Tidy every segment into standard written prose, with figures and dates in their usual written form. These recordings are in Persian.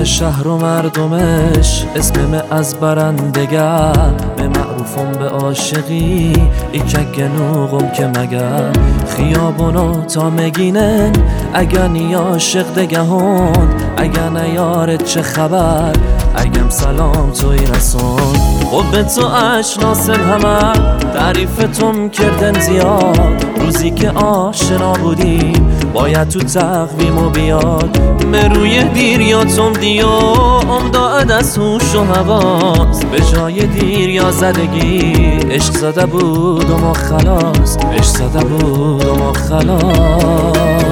تمام شهر و مردمش اسمم از برندگر به معروفم به عاشقی ایکک گنوغم که مگر خیابونو تا مگینن اگر نی عاشق دگهون اگر نیارت چه خبر اگم سلام توی رسون قبه تو اشناسم همه تعریفتم کردن زیاد روزی که آشنا بودیم باید تو تقویمو بیاد مروی دیریاتم دیو امداد از هوش و حواس به جای دیر یا زدگی عشق زده بودم و خلاص عشق زده بودم و خلاص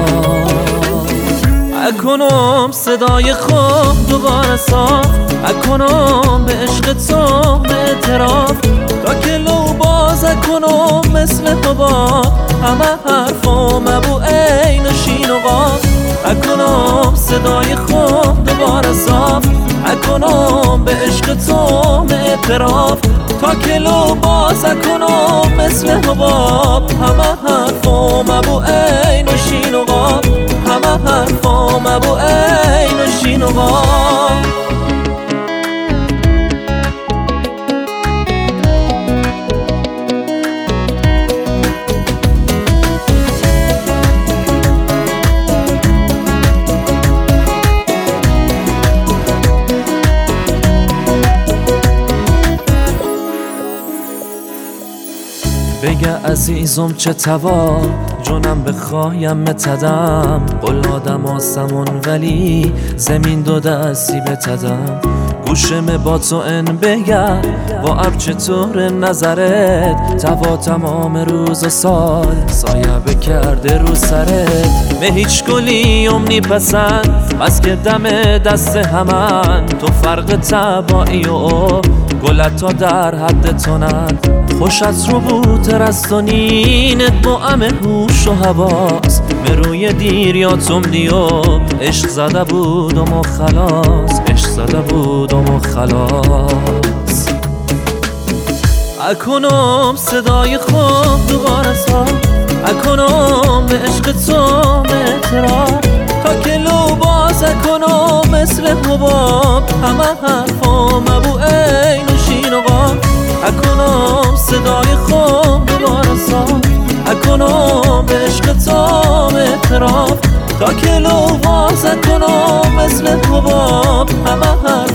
اکنم صدای خوب دوباره صاف اکنم به عشق تو به اعتراف تا که لو باز اکنم مثل حباب همه حرفم ابو عین و شین و قاف اکنم صدای خوب دوباره صاف اکنم به عشق تو به اعتراف تا که لو باز اکنم مثل حباب همه حرفم ابو عین و شین و قاف همه حرفم ابو عین و شین و قاف بگه عزیزم چه توا جونم بخوایم متدم قل آدم آسمون ولی زمین دو دستی بتدم گوشم با تو ان بگه با اب چطور نظرت توا تمام روز و سال سایه بکرده رو سرت به هیچ گلی امنی پسند بس که دم دست همن تو فرق تبایی و گلت ها در حد تونند خوش از رو بوتر است و نینت با ام هوش و حواس مروی دیریاتم دیو عشق زده بودم و خلاص عشق زده بودم و خلاص اکنم صدای خوب دوباره صاف اکنم به عشق تو به اعتراف تا که لو باز اکنم مثل حباب همه حرفم ابو عین و شین و قاف اکنم صدای خوب دوباره صاف اکنم به عشق تو به اعتراف تا که لو باز اکنم مثل حباب همه